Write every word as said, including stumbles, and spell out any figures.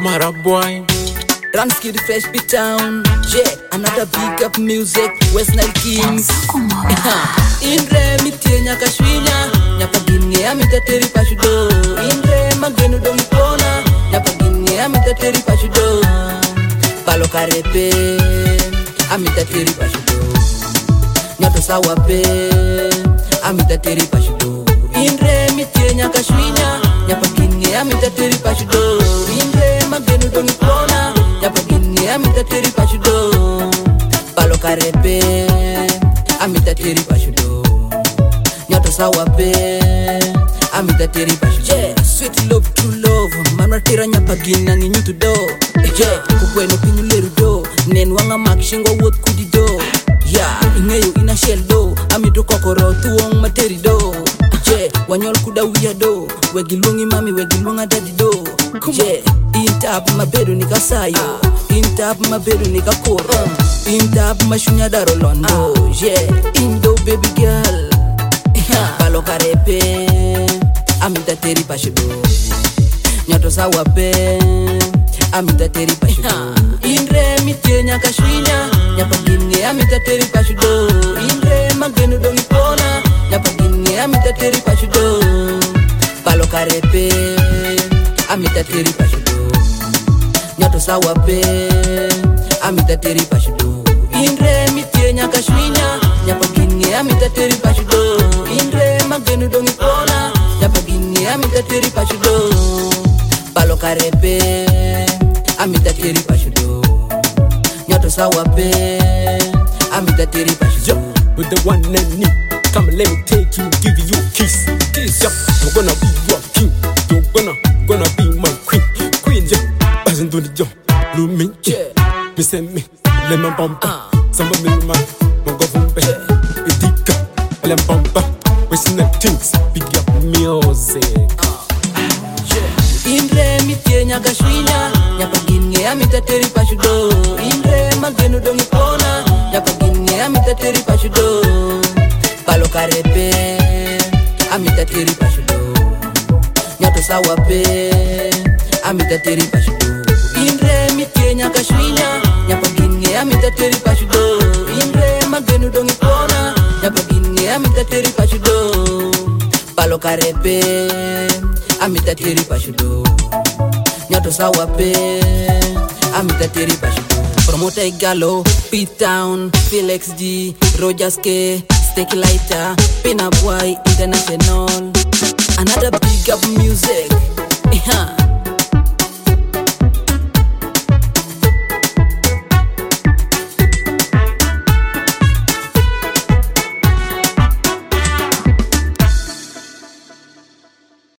Mara boy Ramskid Fresh Beat Town. Yeah, another big up music. West Nile Kings. Indre mitie nyaka shwinya nyaka ginye amitateri pashudo. Indre magenu domipona nyaka ginye amitateri pashudo. Balo karepe amitateri pashudo. Nyato sawa pe amitateri pashudo. Indre mitie nyaka shwinya nyaka ginye amitateri pashudo. Indre magenu domipona nyaka ginye amitateri pashudo. Balo karepe amitateri pashudo. Nyato sawa pe amitateri pashudo. Yeah, sweet love, true love. Mama tira nyapa gina nginyutu do. Yeah, kukweno pinyuleru do. Nenwanga makshingo wot kudi do. Yeah, ingeyo ina shell do. Amidu kokoro tuong materi do. Yeah, wanyol kuda uya do. Wegilungi mami wegilunga daddy do. Yeah, intap mabedu nikasayo. Intap mabedu nikakoro. Intap mashunya daro londo. Yeah, indo baby girl. Balo karepe amitateri pashudo. Nyato sawa pe amitateri pashudo. Indre mitie nyaka shwinya nyapa ginye amitateri pashudo. Indre magenu domipona nyapa ginye amitateri pashudo. Balo karepe amitateri pashudo. Nyato sawa pe amitateri pashudo. Indre mitie nyaka shwinya nyapa ginye amitateri pashudo. Indre magenu domipona nyapa ginye amitateri pashudo. Balo karepe amitateri pashudo. Nyato sawa pe amitateri pashudo. with the one and me. Come and let me take you, give you a kiss. Kiss, yep. I'm gonna be your king. You're gonna, gonna be my queen. Queen, yeah. Passing to the job. Blue me, yeah. Me send me, let me bump. Some of me, man, my go from bed. Edika, let me bump. We sing the things, big up music. Indre mitie nyaka shwinya nyapa ginye amitateri pashudo. Indre magenu domipona nyapa ginye amitateri pashudo. Balo karepe amitateri pashudo. Nyato sawa pe amitateri pashudo. Indre mitie nyaka shwinya nyapa ginye amitateri pashudo. Indre magenu domipona nyapa ginye amitateri pashudo. Balo karepe amitateri pashudo. Nyato sawa pe amitateri pashudo. Promoter Igalo, Beat Town, Felix D, Rogers K, Sticky Lighter, Pina Boy International. Another big up music.